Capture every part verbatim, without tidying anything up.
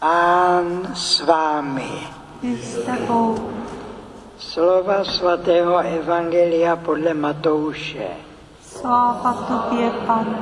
Pán s vámi. I s tebou. Slova svatého Evangelia podle Matouše. Sláva tobě, Pane.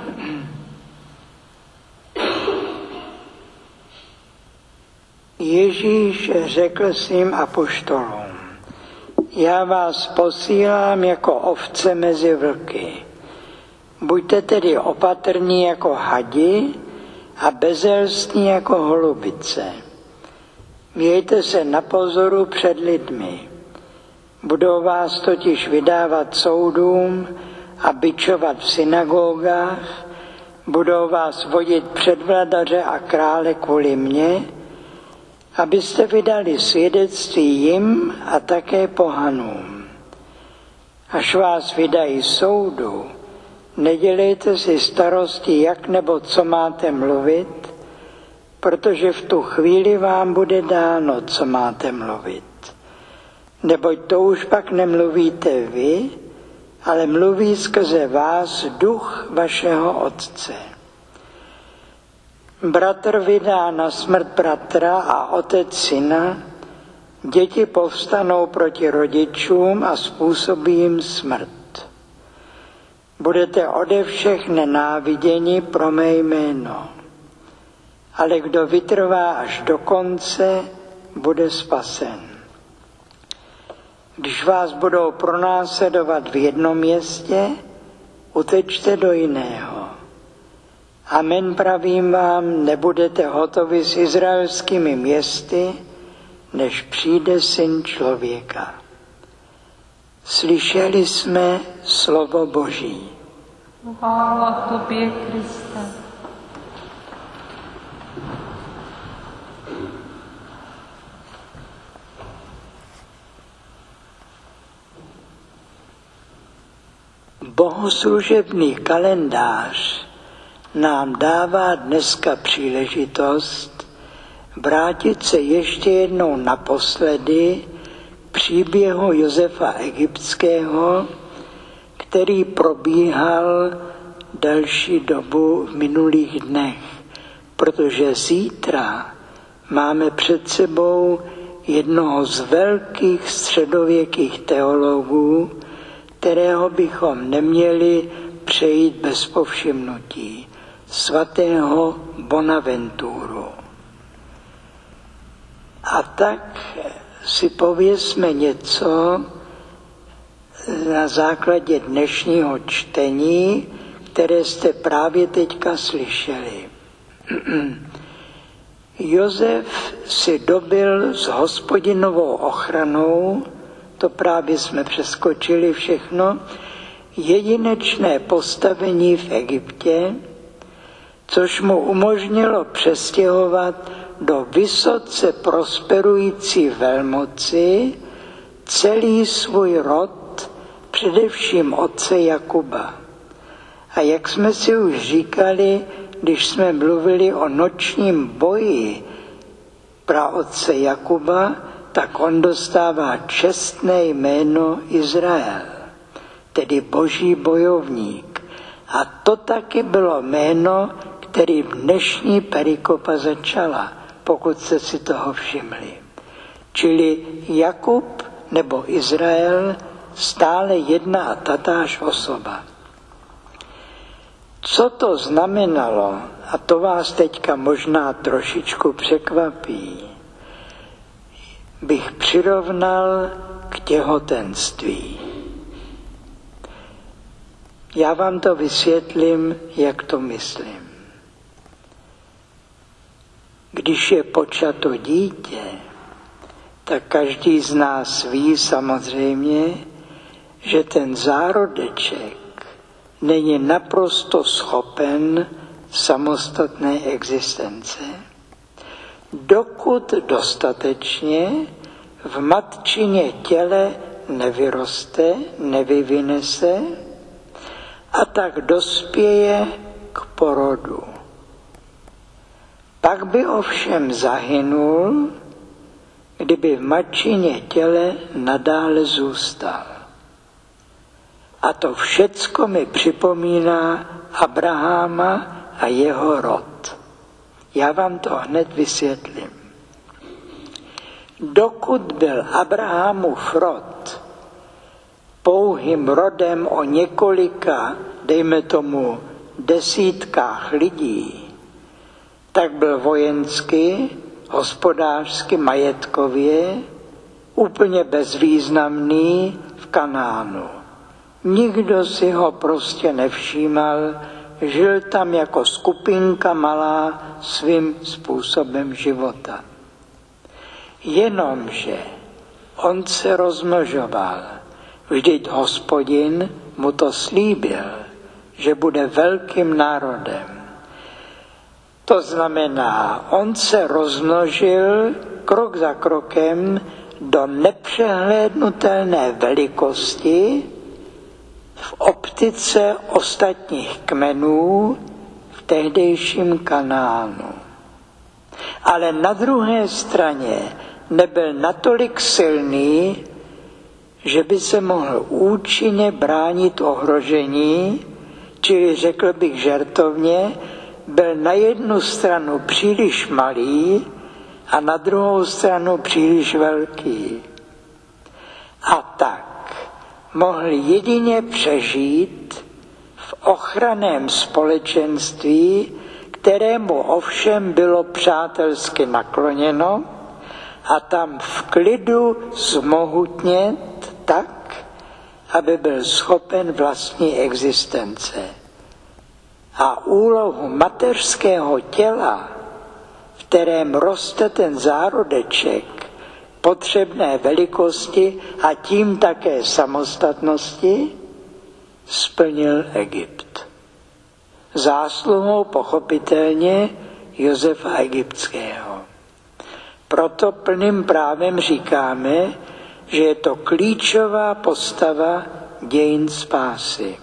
Ježíš řekl svým apoštolům: Já vás posílám jako ovce mezi vlky. Buďte tedy opatrní jako hadi a bezelstní jako holubice. Mějte se na pozoru před lidmi. Budou vás totiž vydávat soudům a bičovat v synagogách, budou vás vodit před vladaře a krále kvůli mně, abyste vydali svědectví jim a také pohanům. Až vás vydají soudu, nedělejte si starosti, jak nebo co máte mluvit, protože v tu chvíli vám bude dáno, co máte mluvit. Neboť to už pak nemluvíte vy, ale mluví skrze vás duch vašeho Otce. Bratr vydá na smrt bratra a otec syna, děti povstanou proti rodičům a způsobí jim smrt. Budete ode všech nenáviděni pro mé jméno, ale kdo vytrvá až do konce, bude spasen. Když vás budou pronásledovat v jednom městě, utečte do jiného. Amen, pravím vám, nebudete hotovi s izraelskými městy, než přijde Syn člověka. Slyšeli jsme slovo Boží. Chvála tobě, Kriste. Bohoslužebný kalendář nám dává dneska příležitost vrátit se ještě jednou naposledy k příběhu Josefa Egyptského, který probíhal další dobu v minulých dnech, protože zítra máme před sebou jednoho z velkých středověkých teologů, kterého bychom neměli přejít bez povšimnutí, svatého Bonaventuru. A tak si pověsme něco na základě dnešního čtení, které jste právě teďka slyšeli. Josef si dobil s Hospodinovou ochranou, to právě jsme přeskočili všechno, jedinečné postavení v Egyptě, což mu umožnilo přestěhovat do vysoce prosperující velmoci celý svůj rod, především otce Jakuba. A jak jsme si už říkali, když jsme mluvili o nočním boji praotce Jakuba, tak on dostává čestné jméno Izrael, tedy boží bojovník. A to taky bylo jméno, kterým dnešní perikopa začala, pokud jste si toho všimli. Čili Jakub nebo Izrael, stále jedna a tatáž osoba. Co to znamenalo, a to vás teďka možná trošičku překvapí, bych přirovnal k těhotenství. Já vám to vysvětlím, jak to myslím. Když je počato dítě, tak každý z nás ví samozřejmě, že ten zárodeček není naprosto schopen samostatné existence, dokud dostatečně v matčině těle nevyroste, nevyvine se a tak dospěje k porodu. Pak by ovšem zahynul, kdyby v matčině těle nadále zůstal. A to všecko mi připomíná Abraháma a jeho rod. Já vám to hned vysvětlím. Dokud byl Abrahamův rod pouhým rodem o několika, dejme tomu, desítkách lidí, tak byl vojensky, hospodářsky, majetkově úplně bezvýznamný v Kanánu. Nikdo si ho prostě nevšímal, žil tam jako skupinka malá svým způsobem života. Jenomže on se rozmnožoval. Vždyť Hospodin mu to slíbil, že bude velkým národem. To znamená, on se rozmnožil krok za krokem do nepřehlédnutelné velikosti v optice ostatních kmenů v tehdejším Kanánu. Ale na druhé straně nebyl natolik silný, že by se mohl účinně bránit ohrožení, čili řekl bych žertovně, byl na jednu stranu příliš malý a na druhou stranu příliš velký. A tak mohl jedině přežít v ochranném společenství, kterému ovšem bylo přátelsky nakloněno, a tam v klidu zmohutnět tak, aby byl schopen vlastní existence. A úlohu mateřského těla, v kterém roste ten zárodeček potřebné velikosti a tím také samostatnosti, splnil Egypt. Zásluhou pochopitelně Josefa Egyptského. Proto plným právem říkáme, že je to klíčová postava dějin spásy.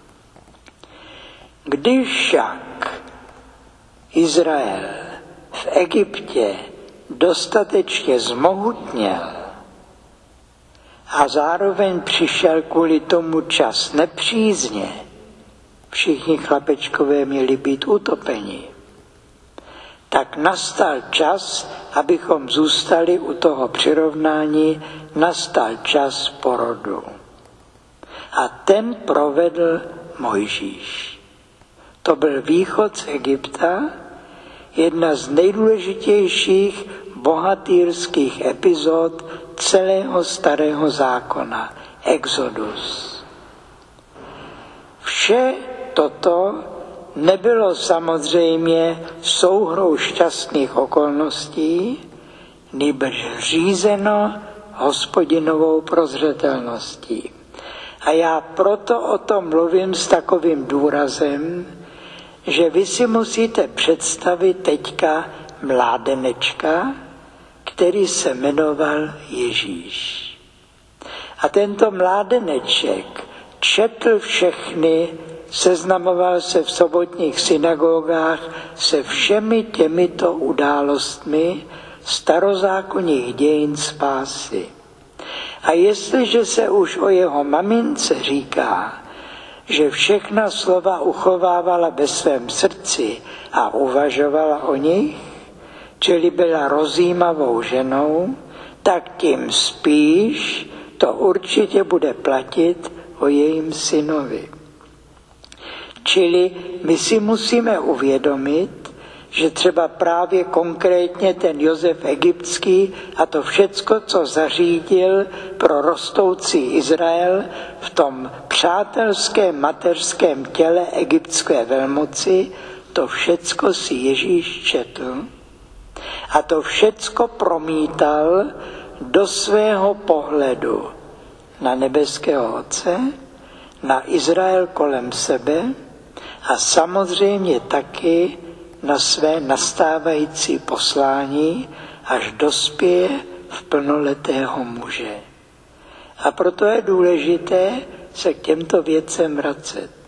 Když však Izrael v Egyptě dostatečně zmohutněl a zároveň přišel kvůli tomu čas nepřízně, všichni chlapečkové měli být utopeni, tak nastal čas, abychom zůstali u toho přirovnání, nastal čas porodu. A ten provedl Mojžíš. To byl východ z Egypta, jedna z nejdůležitějších bohatýrských epizod celého starého zákona, Exodus. Vše toto nebylo samozřejmě souhrou šťastných okolností, nýbrž řízeno Hospodinovou prozřetelností. A já proto o tom mluvím s takovým důrazem, že vy si musíte představit teďka mládenečka, který se jmenoval Ježíš. A tento mládeneček četl všechny, seznamoval se v sobotních synagogách se všemi těmito událostmi starozákonních dějin spásy. A jestliže se už o jeho mamince říká, že všechna slova uchovávala ve svém srdci a uvažovala o nich, čili byla rozjímavou ženou, tak tím spíš to určitě bude platit o jejím synovi. Čili my si musíme uvědomit, že třeba právě konkrétně ten Josef Egyptský a to všecko, co zařídil pro rostoucí Izrael v tom přátelském mateřském těle egyptské velmoci, to všecko si Ježíš četl a to všecko promítal do svého pohledu na nebeského Otce, na Izrael kolem sebe a samozřejmě taky na své nastávající poslání, až dospěje v plnoletého muže. A proto je důležité se k těmto věcem vracet.